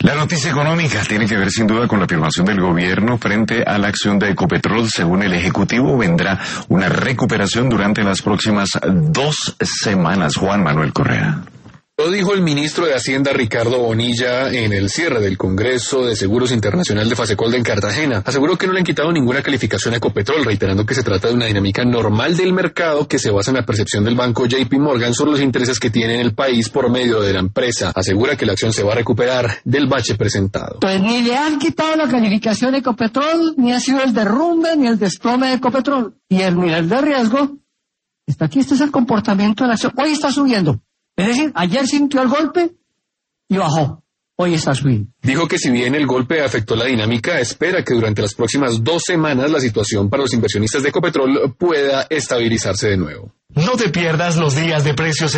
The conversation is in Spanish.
La noticia económica tiene que ver sin duda con la afirmación del gobierno frente a la acción de Ecopetrol. Según el Ejecutivo, vendrá una recuperación durante las próximas 2 semanas. Juan Manuel Correa. Lo dijo el ministro de Hacienda Ricardo Bonilla en el cierre del Congreso de Seguros Internacional de Fasecolde en Cartagena. Aseguró que no le han quitado ninguna calificación a Ecopetrol, reiterando que se trata de una dinámica normal del mercado que se basa en la percepción del banco JP Morgan sobre los intereses que tiene en el país por medio de la empresa. Asegura que la acción se va a recuperar del bache presentado. Pues ni le han quitado la calificación a Ecopetrol, ni ha sido el derrumbe, ni el desplome de Ecopetrol. Y el nivel de riesgo está aquí. Este es el comportamiento de la acción. Hoy está subiendo. Es decir, ayer sintió el golpe y bajó. Hoy está subiendo. Dijo que si bien el golpe afectó la dinámica, espera que durante las próximas 2 semanas la situación para los inversionistas de Ecopetrol pueda estabilizarse de nuevo. No te pierdas los días de precios